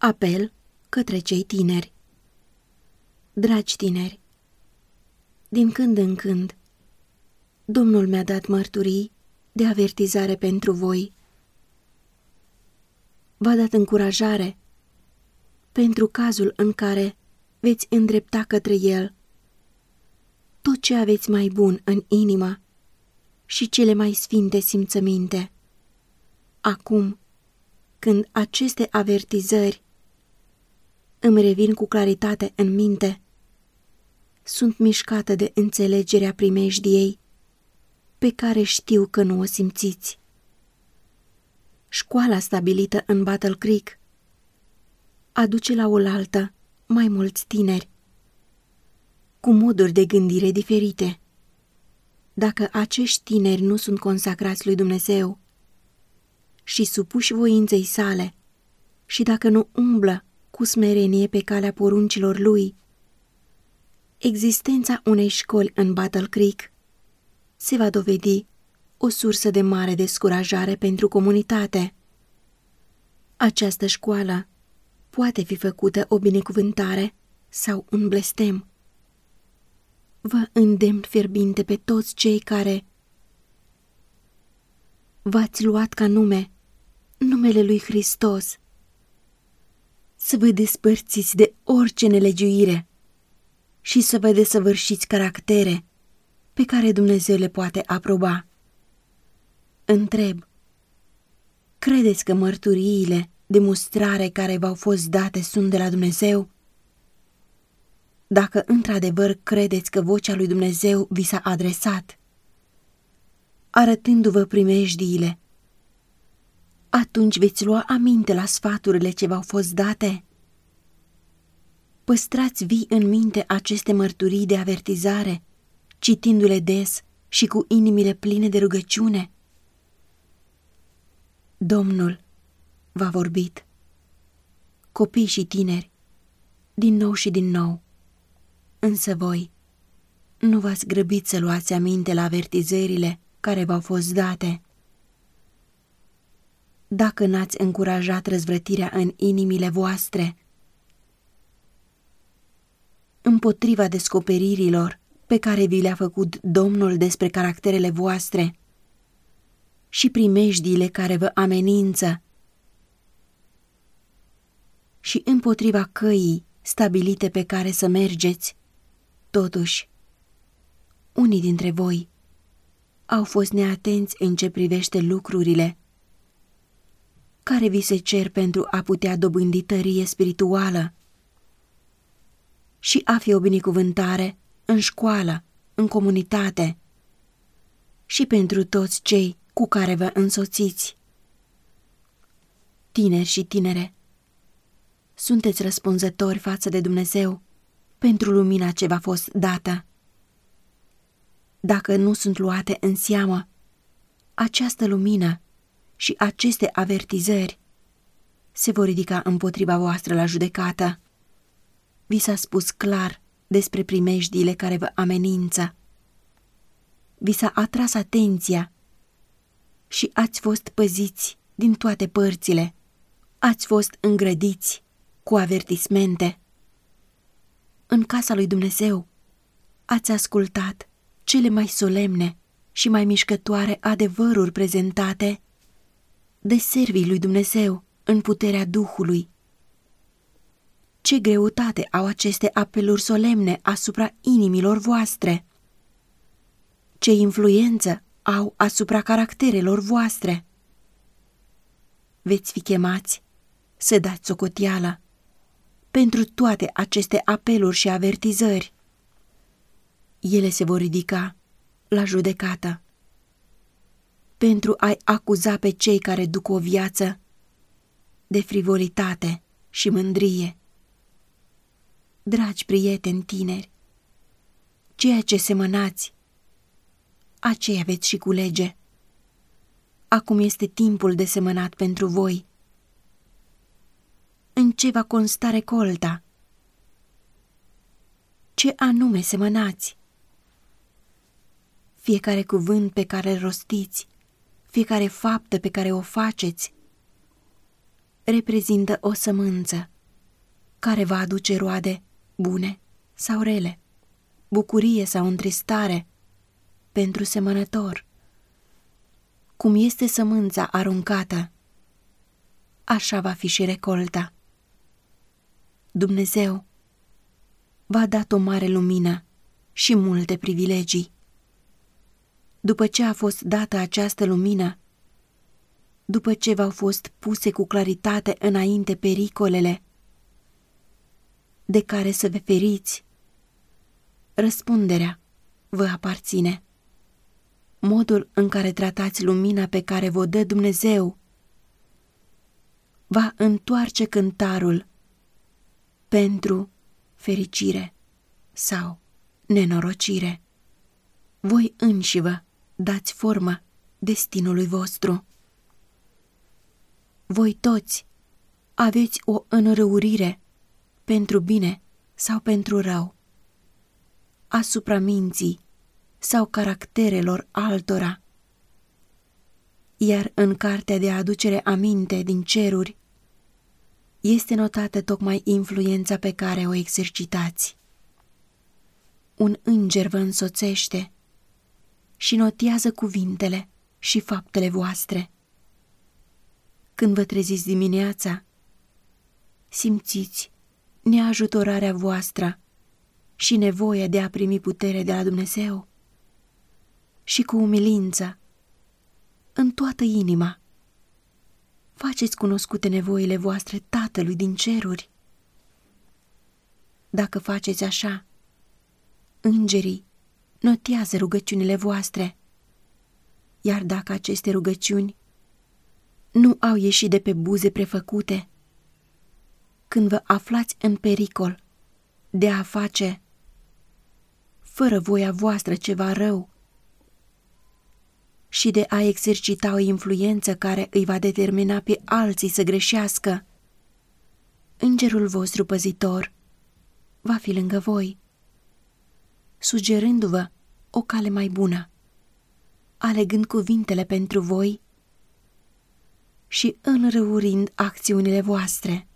Apel către cei tineri. Dragi tineri, din când în când, Domnul mi-a dat mărturii de avertizare pentru voi. V-a dat încurajare pentru cazul în care veți îndrepta către El tot ce aveți mai bun în inimă și cele mai sfinte simțăminte. Acum, când aceste avertizări îmi revin cu claritate în minte, sunt mișcată de înțelegerea primejdiei pe care știu că nu o simțiți. Școala stabilită în Battle Creek aduce la oaltă mai mulți tineri, cu moduri de gândire diferite. Dacă acești tineri nu sunt consacrați lui Dumnezeu și supuși voinței sale și dacă nu umblă cu smerenie pe calea poruncilor lui, existența unei școli în Battle Creek se va dovedi o sursă de mare descurajare pentru comunitate. Această școală poate fi făcută o binecuvântare sau un blestem. Vă îndemn fierbinte pe toți cei care v-ați luat ca nume numele lui Hristos, să vă despărțiți de orice nelegiuire și să vă desăvârșiți caractere pe care Dumnezeu le poate aproba. Întreb, credeți că mărturiile de mustrare care v-au fost date sunt de la Dumnezeu? Dacă într-adevăr credeți că vocea lui Dumnezeu vi s-a adresat, arătându-vă primejdiile, atunci veți lua aminte la sfaturile ce v-au fost date? Păstrați vii în minte aceste mărturii de avertizare, citindu-le des și cu inimile pline de rugăciune? Domnul v-a vorbit, copii și tineri, din nou și din nou, însă voi nu v-ați grăbit să luați aminte la avertizările care v-au fost date. Dacă n-ați încurajat răzvrătirea în inimile voastre împotriva descoperirilor pe care vi le-a făcut Domnul despre caracterele voastre și primejdiile care vă amenință și împotriva căii stabilite pe care să mergeți, totuși, unii dintre voi au fost neatenți în ce privește lucrurile care vi se cer pentru a putea dobândi tărie spirituală și a fi o binecuvântare în școală, în comunitate și pentru toți cei cu care vă însoțiți. Tineri și tinere, sunteți răspunzători față de Dumnezeu pentru lumina ce v-a fost dată. Dacă nu sunt luate în seamă, această lumină și aceste avertizări se vor ridica împotriva voastră la judecată. Vi s-a spus clar despre primejdiile care vă amenință. Vi s-a atras atenția și ați fost păziți din toate părțile. Ați fost îngrădiți cu avertismente. În casa lui Dumnezeu ați ascultat cele mai solemne și mai mișcătoare adevăruri prezentate de servii lui Dumnezeu în puterea Duhului. Ce greutate au aceste apeluri solemne asupra inimilor voastre! Ce influență au asupra caracterelor voastre! Veți fi chemați să dați socoteală pentru toate aceste apeluri și avertizări. Ele se vor ridica la judecată pentru a-i acuza pe cei care duc o viață de frivolitate și mândrie. Dragi prieteni tineri, ceea ce semănați, aceea veți și culege. Acum este timpul de semănat pentru voi. În ce va consta recolta? Ce anume semănați? Fiecare cuvânt pe care îl rostiți, fiecare faptă pe care o faceți, reprezintă o sămânță care va aduce roade bune sau rele, bucurie sau întristare pentru semănător. Cum este sămânța aruncată, așa va fi și recolta. Dumnezeu v-a dat o mare lumină și multe privilegii. După ce a fost dată această lumină, după ce v-au fost puse cu claritate înainte pericolele de care să vă feriți, răspunderea vă aparține. Modul în care tratați lumina pe care vă dă Dumnezeu va întoarce cântarul pentru fericire sau nenorocire. Voi înșivă dați formă destinului vostru. Voi toți aveți o înrăurire pentru bine sau pentru rău, asupra minții sau caracterelor altora. Iar în cartea de aducere aminte din ceruri este notată tocmai influența pe care o exercitați. Un înger vă însoțește și notează cuvintele și faptele voastre. Când vă treziți dimineața, simțiți neajutorarea voastră și nevoia de a primi putere de la Dumnezeu și cu umilință, în toată inima, faceți cunoscute nevoile voastre Tatălui din ceruri. Dacă faceți așa, îngerii notează rugăciunile voastre, iar dacă aceste rugăciuni nu au ieșit de pe buze prefăcute, când vă aflați în pericol de a face fără voia voastră ceva rău și de a exercita o influență care îi va determina pe alții să greșească, îngerul vostru păzitor va fi lângă voi, sugerându-vă o cale mai bună, alegând cuvintele pentru voi și înrăurind acțiunile voastre.